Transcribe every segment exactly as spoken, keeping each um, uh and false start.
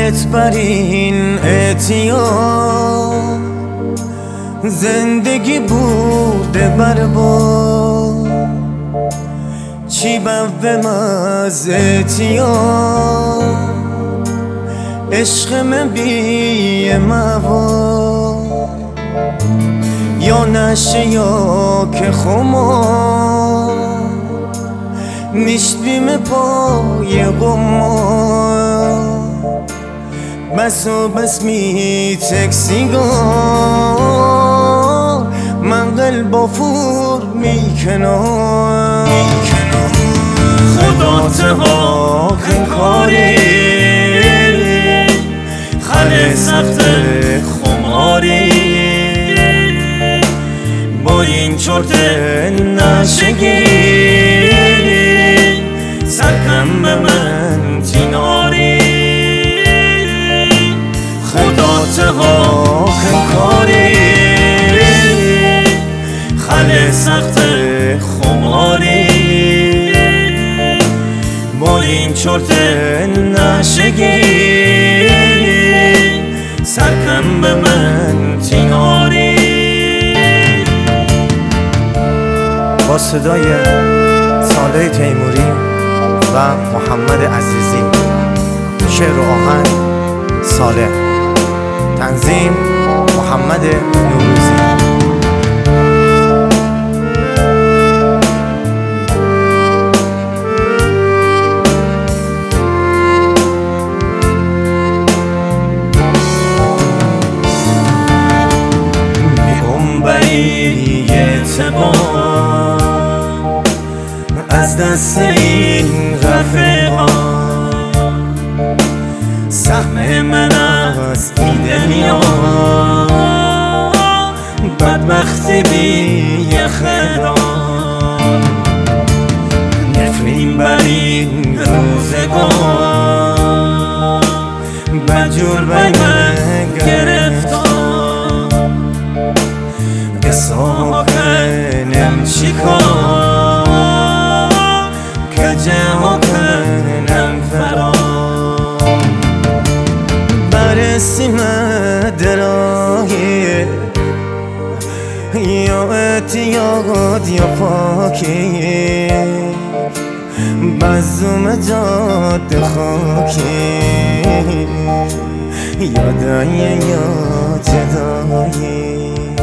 دلت بر این اعتیاد زندگی بوده برباد، چی بوم از اعتیاد عشق من بی مواد، یا نشه یا که خمار نشتیم پای قمار، بس و بس می تکسیگار من قلب فور می کنار. خدا تحاکم کاری خل سخت خماری، با این چرت نشگی سرکم به من تیناری. خدا تحاکم کاری خل سخت خماری، با این چرت نشگی سرکم به من تیناری. با صدای صالح تیموری و محمد عزیزی، شعر و آهنگ صالح، تنظیم محمد نوروزی. بی اعتبار از دست این رفیقا، سهم من از این دنیا بدبختی بی خدا، نفرین بر این روزگار بجور بر من گرفتار. حساب کنم چی کار که جهان کنم فرار، برسیم دراهی یا اعتیاد یا پاکی، بزوم جاده خاکی یا دایه یا جدایی.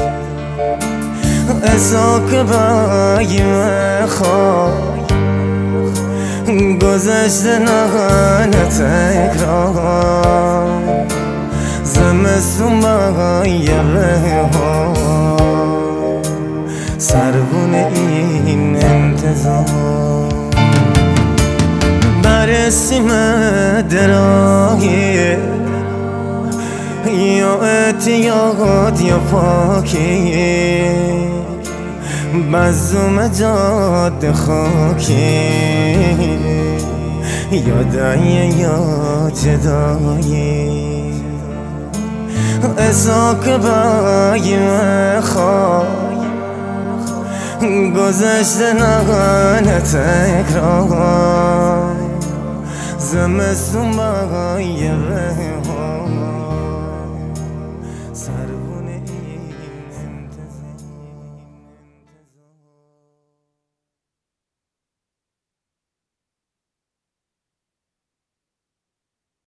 ازاک بایم خواه گذشته نهان تکرار، زمستون بایم ها سرگون این انتظار، برسیم دراهی یا اعتیاد یا پاکی، مظلوم جاده خاکی یا دایه یا جدایی. ازاک بایم خواه گذشته نهان تکرار، زمستون بایم